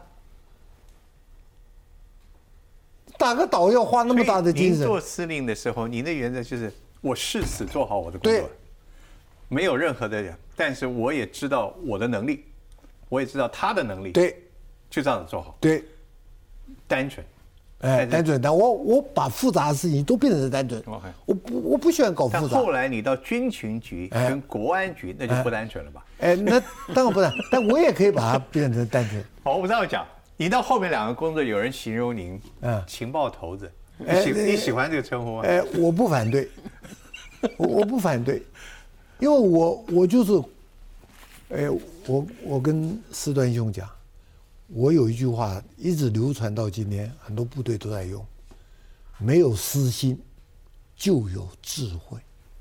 打个岛要花那么大的精神。 您做司令的时候，您的原则就是我誓死做好我的工作， 对， 没有任何的人，但是我也知道我的能力，我也知道他的能力， 对， 就这样子做好， 对， 单纯， 哎，单纯的，我我把复杂的事情都变成单纯 OK， 我不我不喜欢搞但复杂。 后来你到军情局哎跟国安局，那就不单纯了吧？ 哎，那当然不是，但我也可以把它变成单纯。 好，我这样讲，你到后面两个工作，有人形容您， 嗯情报头子，你哎喜你喜欢这个称呼吗？ 哎，我不反对，我我不反对，因为我我就是，哎，我我跟师端兄讲，我有一句话一直流传到今天，很多部队都在用，没有私心，就有智慧。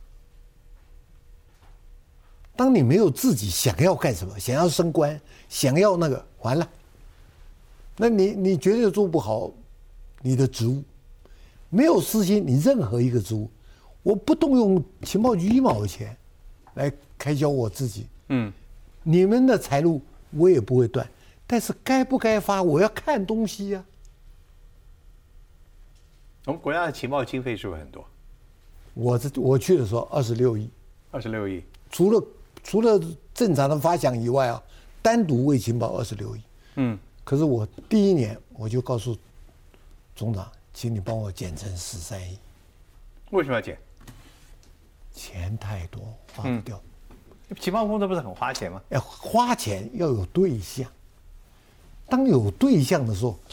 当你没有自己想要干什么，想要升官，想要那个，完了，那你你绝对做不好你的职务。没有私心，你任何一个职务，我不动用情报局一毛钱来开销我自己。 嗯， 你们的财路我也不会断，但是该不该发，我要看东西呀、啊。 我们国家的情报经费是不是很多？ 我这我去的时候二十六亿， 二十六亿。 除了除了正常的发奖以外啊，单独为情报二十六亿。 嗯， 可是我第一年我就告诉总长，请你帮我减成十三亿。 为什么要减？ 钱太多，花不掉。 嗯、情报工作不是很花钱吗？ 哎，花钱要有对象。当有对象的时候，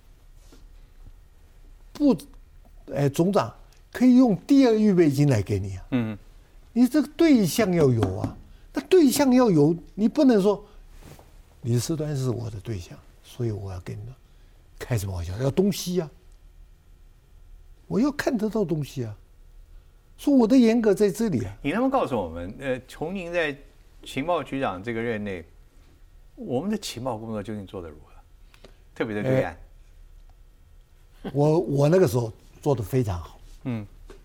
不，哎，总长可以用第二预备金来给你啊。 嗯， 你这个对象要有啊，那对象要有，你不能说李师端是我的对象，所以我要跟你开什么玩笑？要东西啊，我要看得到东西啊。说我的严格在这里啊。 你能不能告诉我们，呃，从您在情报局长这个任内，我们的情报工作究竟做得如何？特别的对岸。 哎、我我那个时候做得非常好。 嗯。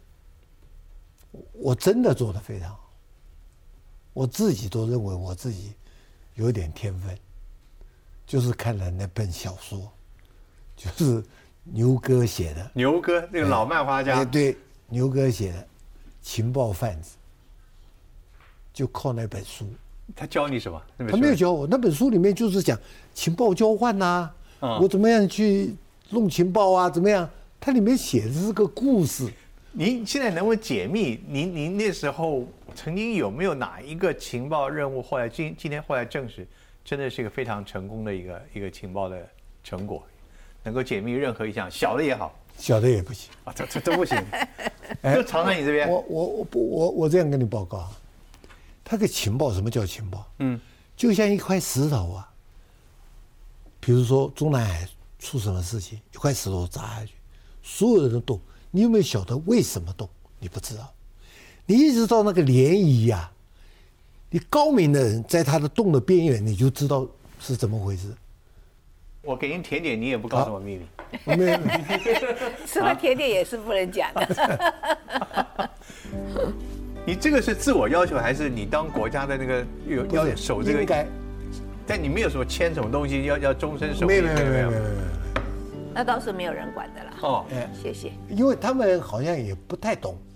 我真的做得非常好，我自己都认为我自己有点天分，就是看了那本小说，就是牛哥写的。 牛哥那个老漫画家。 哎，对，牛哥写的《情报贩子》，就靠那本书。 他教你什么？ 他没有教我，那本书里面就是讲情报交换呐、啊，嗯、我怎么样去弄情报啊，怎么样？它里面写的是个故事。 您现在能不能解密？您您那时候曾经有没有哪一个情报任务，后来今今天后来证实，真的是一个非常成功的一个一个情报的成果，能够解密任何一项，小的也好， 小的也不行啊，这这都不行，都藏在你这边。 我我我不我我这样跟你报告，他个情报什么叫情报？嗯，就像一块石头啊，比如说中南海出什么事情，一块石头砸下去，所有人都动。你有没有晓得为什么动？你不知道，你一直到那个涟漪呀、啊，你高明的人在他的洞的边缘，你就知道是怎么回事。 我给您甜点，你也不告诉我秘密。 我没有， 吃了甜点也是不能讲的。 你这个是自我要求，还是你当国家的那个有要守这个？ 应该。 但你没有什么签什么东西要要终身守？ 没有没有没有没有没有。 那倒是没有人管的啦。哦，哎，谢谢。 因为他们好像也不太懂，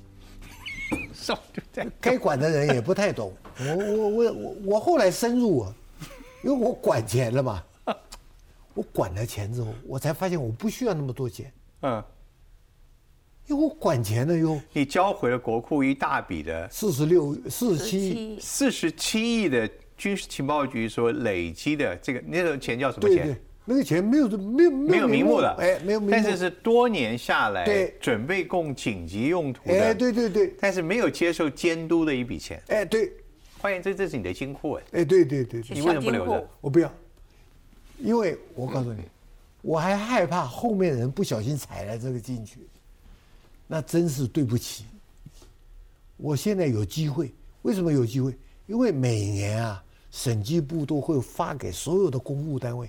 该管的人也不太懂。我我我我我后来深入啊，因为我管钱了嘛，我管了钱之后，我才发现我不需要那么多钱。嗯，因为我管钱了哟。 你交回了国库一大笔的四十六、四十七、 四十七亿的军事情报局所累积的这个那个钱叫什么钱？ 对对，那个钱没有没有没有名目的， 哎，没有名目， 但是是多年下来， 对， 准备供紧急用途的， 哎，对对对， 但是没有接受监督的一笔钱， 哎，对， 欢迎，这这是你的金库，哎， 哎，对对对， 你为什么不留着？ 我不要，因为我告诉你，我还害怕后面人不小心踩了这个进去，那真是对不起。我现在有机会，为什么有机会？因为每年啊，审计部都会发给所有的公务单位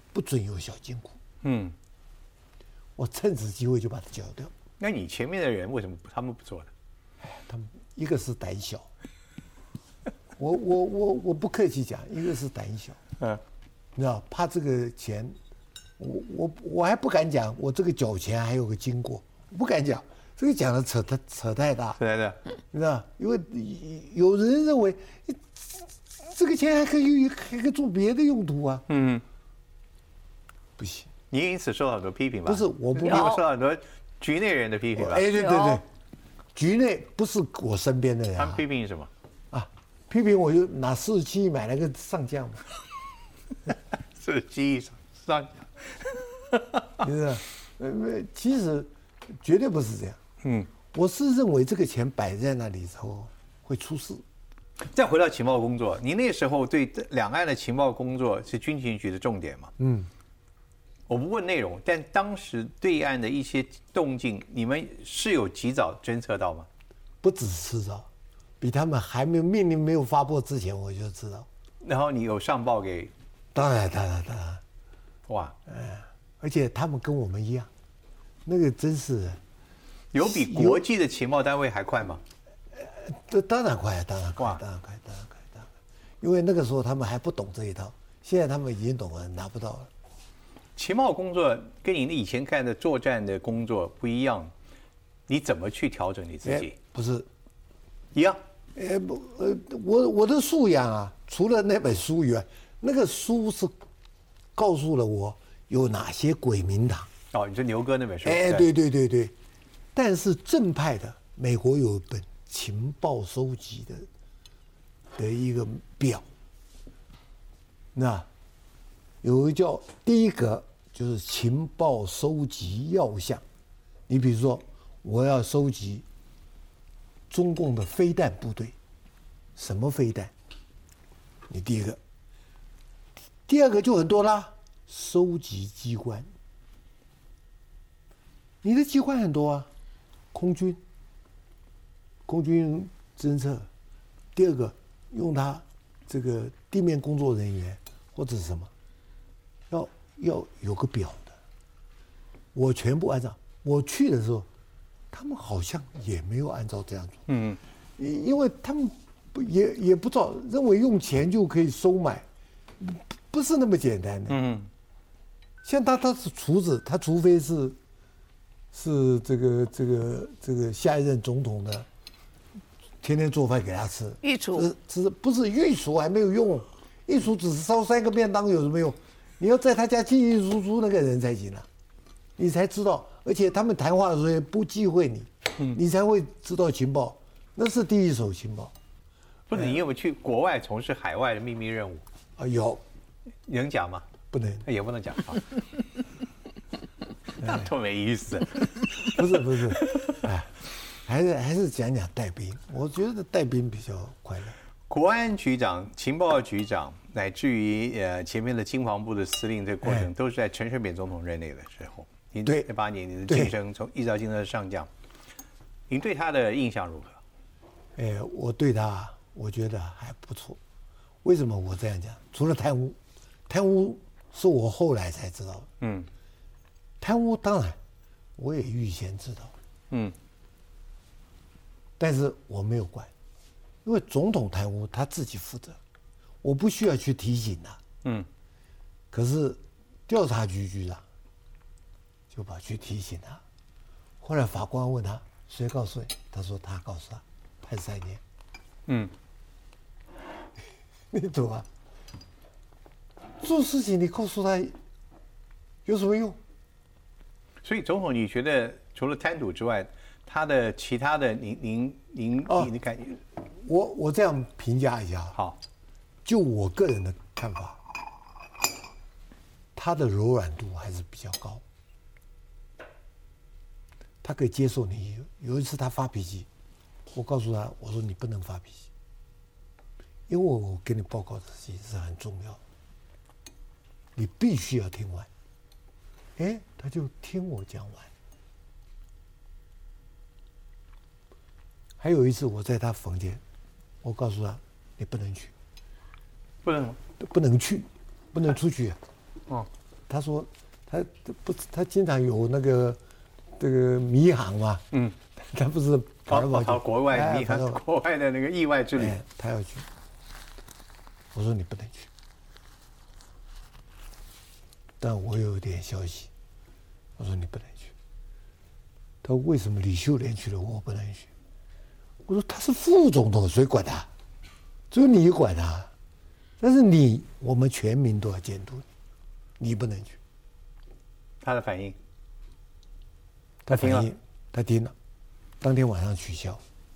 不准有小金库。 嗯， 我趁此机会就把它缴掉。 那你前面的人为什么他们不做呢？ 他们一个是胆小，我我我我不客气讲，一个是胆小， 嗯， 你知道，怕这个钱，我我我还不敢讲，我这个缴钱还有个经过，我不敢讲，这个讲的扯太扯太大， 对的， 你知道，因为有人认为这个钱还可以还可以做别的用途啊， 嗯， 不行， 你因此受到很多批评吧？ 不是，我不你有受到很多局内人的批评吧？ 哎，对对对有， 局内不是我身边的人、啊， 他们批评你什么？ 啊，批评我就拿四十七亿买了个上将嘛， 是记忆上上， 你知道，呃，其实绝对不是这样。 嗯， 我是认为这个钱摆在那里之后会出事。 再回到情报工作，你那时候对两岸的情报工作是军情局的重点嘛？ 嗯， 我不问内容，但当时对岸的一些动静，你们是有及早侦测到吗？ 不只是知道，比他们还没有命令没有发布之前我就知道。 然后你有上报给？ 当然，当然，当然， 哇， 而且他们跟我们一样，那个真是， 有比国际的情报单位还快吗？ 这当然快，当然快哇， 当然快，当然快，当然快，因为那个时候他们还不懂这一套，现在他们已经懂了，拿不到了。 情报工作跟你以前干的作战的工作不一样，你怎么去调整你自己？ 不是， 一样。 呃不呃，我我的素养啊，除了那本书以外，那个书是告诉了我有哪些鬼名堂。 哦，你说牛哥那本书？ 哎，对对对对，但是正派的，美国有一本情报收集的的一个表，那有一个叫第一个就是情报收集要项，你比如说我要收集中共的飞弹部队，什么飞弹？你第一个，第二个就很多啦，收集机关。你的机关很多啊，空军，空军侦测，第二个用它这个地面工作人员或者是什么，要要有个表的。我全部按照，我去的时候，他们好像也没有按照这样做。 嗯， 因因为他们不也也不知道，认为用钱就可以收买，不不是那么简单的。 嗯， 像他他是厨子，他除非是。是这个这个这个下一任总统的，天天做饭给他吃。 御厨只只是不是御厨还没有用，御厨只是烧三个便当有什么用？你要在他家进进出出那个人才行啊，你才知道。而且他们谈话的时候也不忌讳你，嗯、你才会知道情报，那是第一手情报。 不是，你有没有去国外从事海外的秘密任务？ 啊，有， 能讲吗？ 不能， 也不能讲啊。那多没意思。 不是不是，哎，还是还是讲讲带兵，我觉得带兵比较快乐。 国安局长、情报局长，乃至于呃前面的经防部的司令，这个过程、哎、都是在陈水扁总统任内的时候。您对八年您的晋升，从一直到晋升到上将，您对他的印象如何？ 哎，我对他我觉得还不错。为什么我这样讲？除了贪污，贪污是我后来才知道的。嗯。贪污当然，我也预先知道，嗯，但是我没有管，因为总统贪污他自己负责，我不需要去提醒他，嗯，可是调查局局长就跑去提醒他，后来法官问他谁告诉你，他说他告诉他，判三年，嗯，你懂吗？做事情你告诉他有什么用？ 所以总统，你觉得除了贪渎之外，他的其他的您您您您的感觉？ 我我这样评价一下， 好， 就我个人的看法，他的柔软度还是比较高，他可以接受你。有一次他发脾气，我告诉他，我说你不能发脾气，因为我跟你报告的事情是很重要的，你必须要听完。哎，他就听我讲完。还有一次，我在他房间，我告诉他，你不能去， 不能不能去，不能出去、啊。 哦， 他说他不他经常有那个这个迷航嘛，嗯，他不是跑来跑去跑国外迷航，国外的那个意外之旅， 他要去。我说你不能去，但我有一点消息，我说你不能去。他说为什么李秀莲去了我不能去？我说他是副总统，谁管他？只有你管他。但是你，我们全民都要监督你，你不能去。 他的反应， 他反应，他听了，当天晚上取消。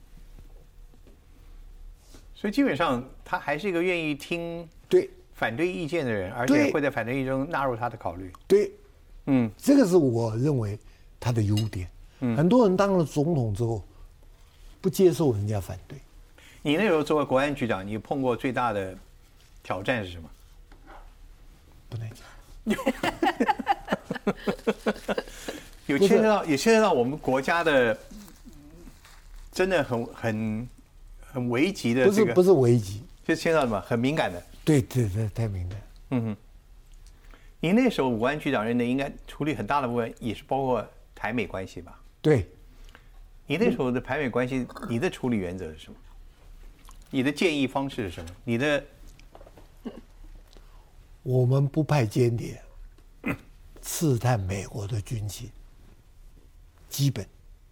所以基本上，他还是一个愿意听对反对意见的人，而且会在反对意见中纳入他的考虑。 对， 嗯， 这个是我认为他的优点。嗯，很多人当了总统之后，不接受人家反对。 你那时候作为国安局长，你碰过最大的挑战是什么？ 不能讲。有牵涉到，也牵涉到我们国家的，真的很很很危急的、这个。 不是不是危急， 就牵涉到什么？很敏感的。 对对对，太敏感。 嗯哼。你那时候国安局长任内，应该处理很大的部分，也是包括台美关系吧？ 对。 你那时候的台美关系，你的处理原则是什么？你的建议方式是什么？你的？ 我们不派间谍刺探美国的军情，基本。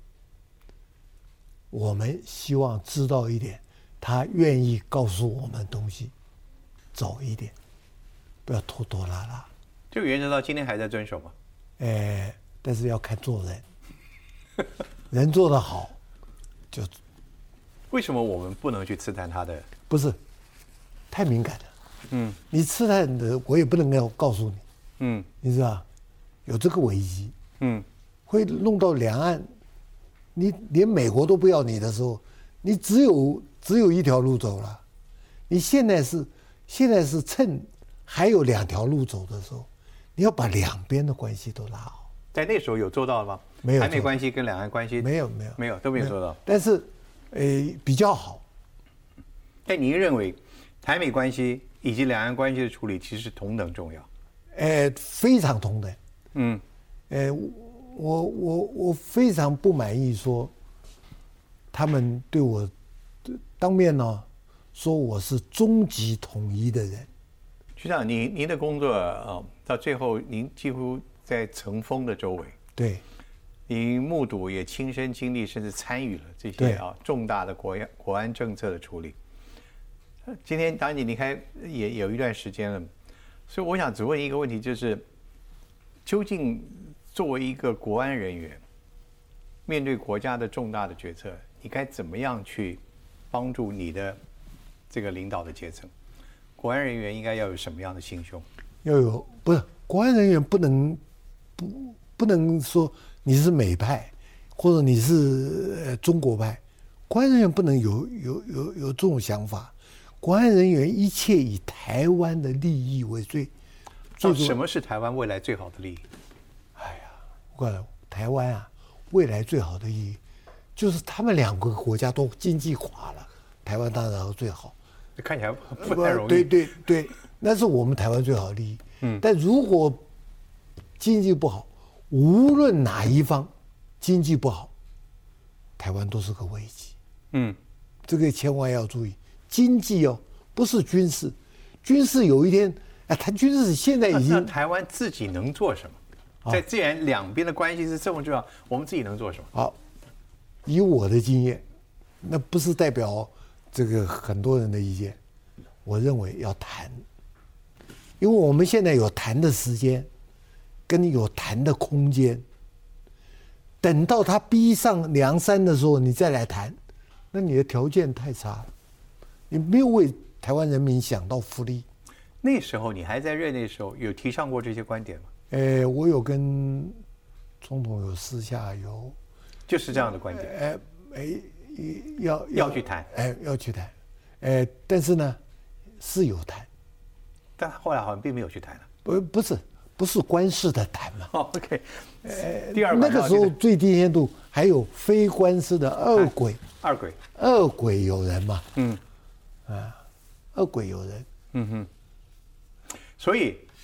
我们希望知道一点，他愿意告诉我们东西，早一点，不要拖拖拉拉。 这个原则到今天还在遵守吗？ 哎，但是要看做人，人做得好，就。 为什么我们不能去刺探他的？ 不是，太敏感了。嗯，你刺探的，我也不能够告诉你。嗯，你知道，有这个危机。嗯，会弄到两岸，你连美国都不要你的时候，你只有只有一条路走了。你现在是现在是趁还有两条路走的时候，你要把两边的关系都拉好。 在那时候有做到吗？ 没有， 台美关系跟两岸关系没有没有没有都没有做到。 但是。呃，比较好。 但您认为，台美关系以及两岸关系的处理其实同等重要？ 呃，非常同等。嗯。呃，我我我非常不满意说，他们对我当面呢说我是终极统一的人。 局长，您您的工作啊，到最后您几乎在层峰的周围。 对。 您目睹也亲身经历，甚至参与了这些啊重大的国国安政策的处理。今天当然你离开也有一段时间了，所以我想只问一个问题，就是究竟作为一个国安人员，面对国家的重大的决策，你该怎么样去帮助你的这个领导的阶层？国安人员应该要有什么样的心胸？ 要有，不是国安人员不能不不能说。你是美派，或者你是中国派，国安人员不能有有有有这种想法。国安人员一切以台湾的利益为最。 最什么是台湾未来最好的利益？ 哎呀，我告诉你，台湾啊，未来最好的利益，就是他们两个国家都经济垮了，台湾当然最好。 看起来不太容易。 对对对，那是我们台湾最好的利益。嗯，但如果经济不好。无论哪一方经济不好，台湾都是个危机。嗯，这个千万要注意。经济哦，不是军事，军事有一天，哎，他军事现在已经。 那台湾自己能做什么？在既然两边的关系是这么重要，我们自己能做什么？ 好，以我的经验，那不是代表这个很多人的意见。我认为要谈，因为我们现在有谈的时间。跟你有谈的空间，等到他逼上梁山的时候，你再来谈，那你的条件太差了，你没有为台湾人民想到福利。 那时候你还在任内的时候，有提倡过这些观点吗？ 呃，我有跟总统有私下有， 就是这样的观点。 呃，哎，要要去谈， 哎，要去谈，呃，但是呢，是有谈， 但后来好像并没有去谈了。 不，不是。不是官司的谈嘛？ 哦 ，OK，呃，第二那个时候最低限度还有非官司的二轨， 二轨， 二轨有人嘛？嗯，啊，二轨有人，嗯哼。所以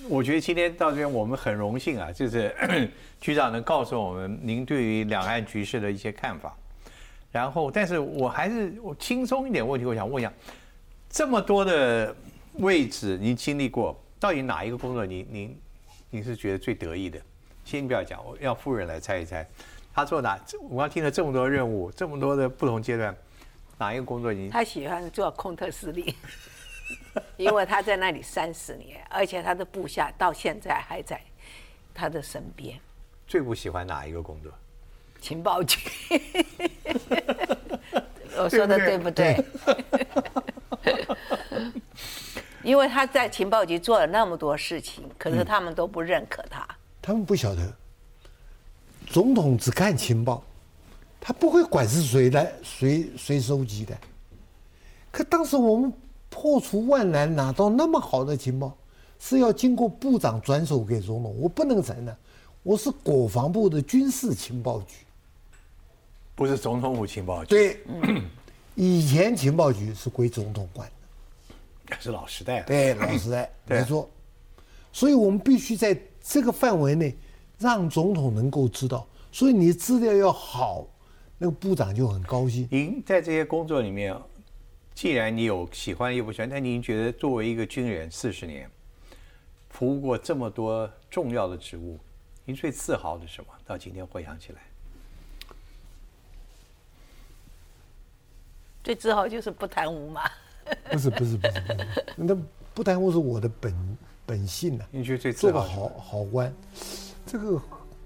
我觉得今天到这边我们很荣幸啊，就是局长能告诉我们您对于两岸局势的一些看法。然后，但是我还是我轻松一点问题，我想问一下，这么多的位置您经历过，到底哪一个工作您您您是觉得最得意的？先不要讲，我要夫人来猜一猜，他做哪？我刚听了这么多任务，这么多的不同阶段，哪一个工作您？ 他喜欢做空特司令，因为他在那里三十年，而且他的部下到现在还在他的身边。 最不喜欢哪一个工作？ 情报局。我说的对不对？因为他在情报局做了那么多事情，可是他们都不认可他。 他们不晓得，总统只看情报，他不会管是谁来谁谁收集的。可当时我们破除万难，拿到那么好的情报，是要经过部长转手给总统。我不能承认，我是国防部的军事情报局。 不是总统府情报局。 对，嗯、以前情报局是归总统管的，是老时代、啊。 对，老时代，没错。所以我们必须在这个范围内，让总统能够知道。所以你的资料要好，那个部长就很高兴。 您在这些工作里面，既然你有喜欢又不喜欢，但您觉得作为一个军人四十年，服务过这么多重要的职务，您最自豪的是什么？到今天回想起来。 最自豪就是不贪污嘛。 不是不是不是不是，那不贪污是我的本本性啊。 你觉得最自豪？ 做个好好官，这个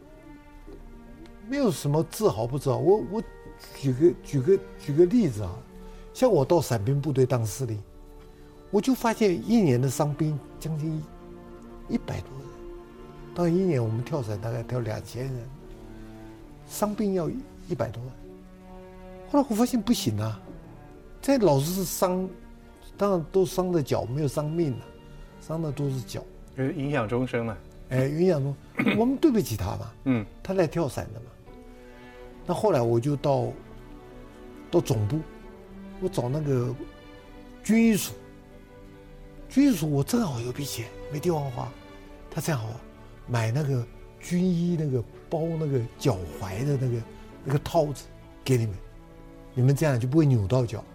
没有什么自豪不自豪。我我举个举个举个例子啊，像我到伞兵部队当司令，我就发现一年的伤兵将近一百多人，到一年我们跳伞大概跳两千人，伤兵要一百多人。后来我发现不行啊。这老是伤，当然都伤的脚，没有伤命了，伤的都是脚， 就是影响终生了。 哎，影响终，我们对不起他嘛，嗯，他来跳伞的嘛。那后来我就到到总部，我找那个军医署，军医署我正好有笔钱没地方花，他正好买那个军医那个包那个脚踝的那个那个套子给你们，你们这样就不会扭到脚。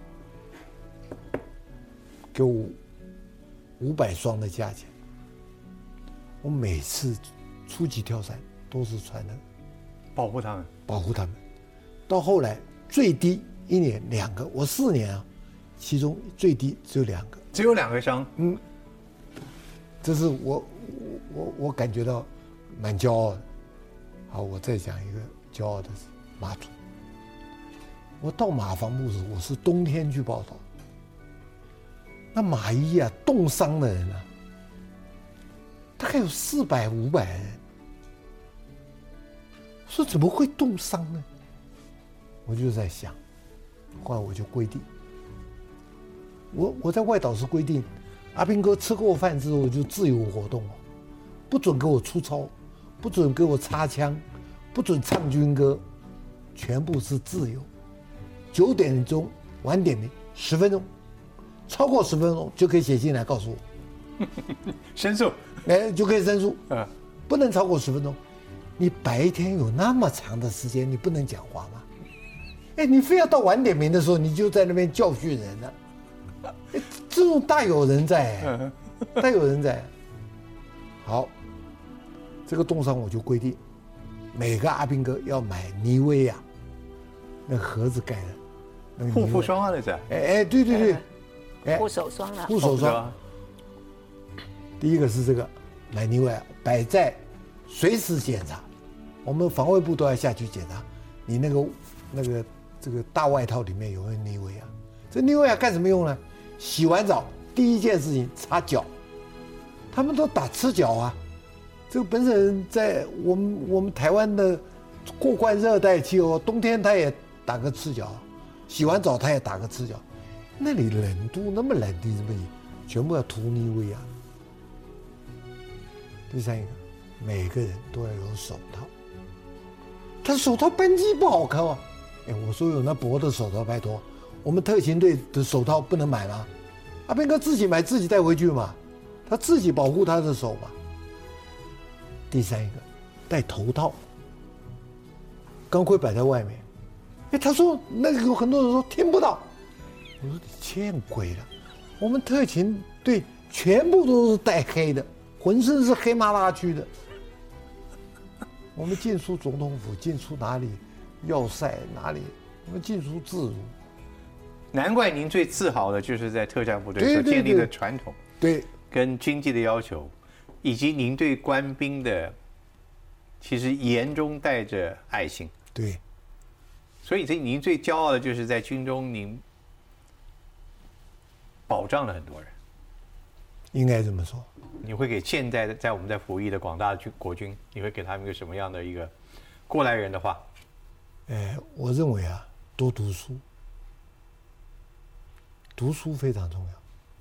给我五百双的价钱，我每次初级跳伞都是穿的， 保护他们， 保护他们。到后来最低一年两个，我四年啊，其中最低只有两个， 只有两个伤。 嗯，这是我我我感觉到蛮骄傲的。好，我再讲一个骄傲的事，马祖。我到马防部时，我是冬天去报道。那马医啊，冻伤的人啊，大概有四百五百人。说怎么会冻伤呢？我就在想，后来我就规定，我我在外岛是规定，阿兵哥吃过饭之后就自由活动哦，不准给我出操，不准给我插枪，不准唱军歌，全部是自由。九点钟晚点名十分钟。超过十分钟就可以写信来告诉我， 申诉， 哎，就可以申诉。啊，不能超过十分钟。你白天有那么长的时间，你不能讲话吗？哎，你非要到晚点名的时候，你就在那边教训人了。哎，这种大有人在，大有人在。好，这个冻伤我就规定，每个阿兵哥要买妮维雅，那个盒子盖的，那个护肤霜啊，那是。 哎哎，对对对。 护手霜了， 护手霜。第一个是这个，买妮维雅摆在随时检查，我们防卫部都要下去检查，你那个那个这个大外套里面有没有妮维雅？这妮维雅干什么用呢？洗完澡第一件事情擦脚，他们都打赤脚啊。这个本省人在我们我们台湾的过惯热带气候，冬天他也打个赤脚，洗完澡他也打个赤脚。那里冷度那么冷的什么，全部要涂妮维雅。第三一个，每个人都要有手套，他手套扳机不好看啊。哎，我说有那薄的手套，拜托，我们特勤队的手套不能买吗？阿兵哥自己买自己带回去嘛，他自己保护他的手嘛。 第三一个，戴头套，钢盔摆在外面。哎，他说那个有很多人说听不到，我说你见鬼了，我们特勤队全部都是戴黑的，浑身是黑麻拉区的。我们进出总统府，进出哪里要塞哪里，我们进出自如。 难怪您最自豪的就是在特战部队所建立的传统， 对， 跟经济的要求，以及您对官兵的，其实言中带着爱心。 对， 所以这您最骄傲的就是在军中您保障了很多人。 应该这么说。 你会给现在的在我们在服役的广大的军国军，你会给他们一个什么样的一个过来人的话？ 哎，我认为啊，多读书，读书非常重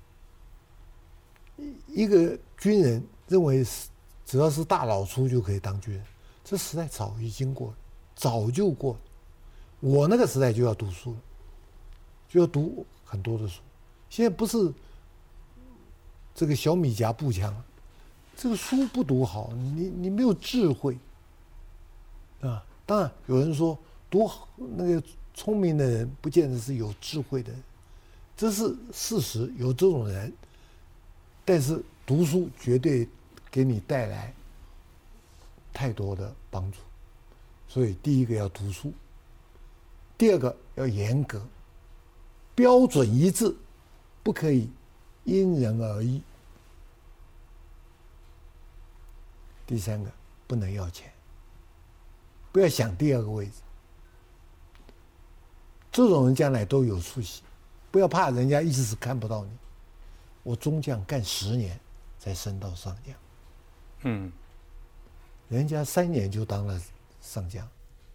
要。一个军人认为只要是大老粗就可以当军人，这时代早已经过了，早就过了。我那个时代就要读书了，就要读很多的书。现在不是这个小米夹步枪，这个书不读好，你你没有智慧啊。当然有人说读那个聪明的人不见得是有智慧的人，这是事实，有这种人。但是读书绝对给你带来太多的帮助，所以第一个要读书，第二个要严格，标准一致，不可以因人而异。第三个不能要钱，不要想第二个位置，这种人将来都有出息，不要怕人家一时看不到你。我中将干十年才升到上将， 嗯， 人家三年就当了上将，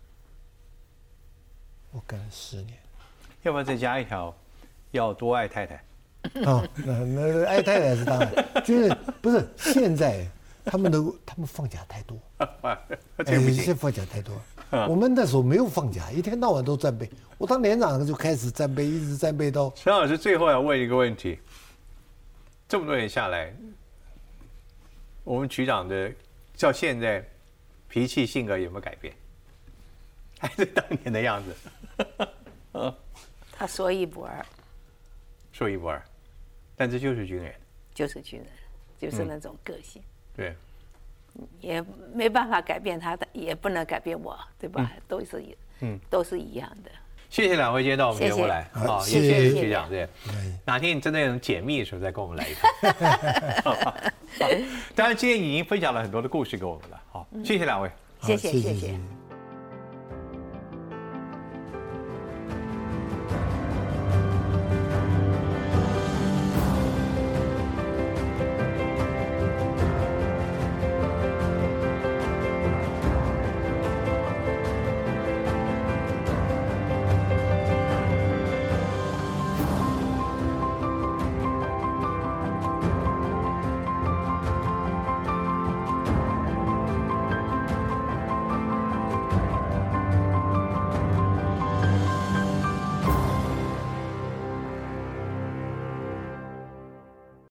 我干了十年。 要不要再加一条，要多爱太太？ 啊，那那爱太太是当然，就是不是现在他们都他们放假太多， 这不哎， 行现在放假太多。我们那时候没有放假，一天到晚都战备。我当连长就开始战备，一直战备到。 陈老师最后要问一个问题：这么多年下来，我们局长的到现在脾气性格有没有改变？还是当年的样子？ 他说一不二， 说一不二，但这就是军人， 就是军人，就是那种个性。 对， 也没办法改变他，也不能改变我，对吧？嗯、都是一，嗯，都是一样的。 谢谢两位今天到我们节目来， 啊， 也谢谢局长。 对， 哪天你真的有解密的时候，再跟我们来一趟。当然，今天已经分享了很多的故事给我们了，好，谢谢两位， 谢谢， 谢谢谢。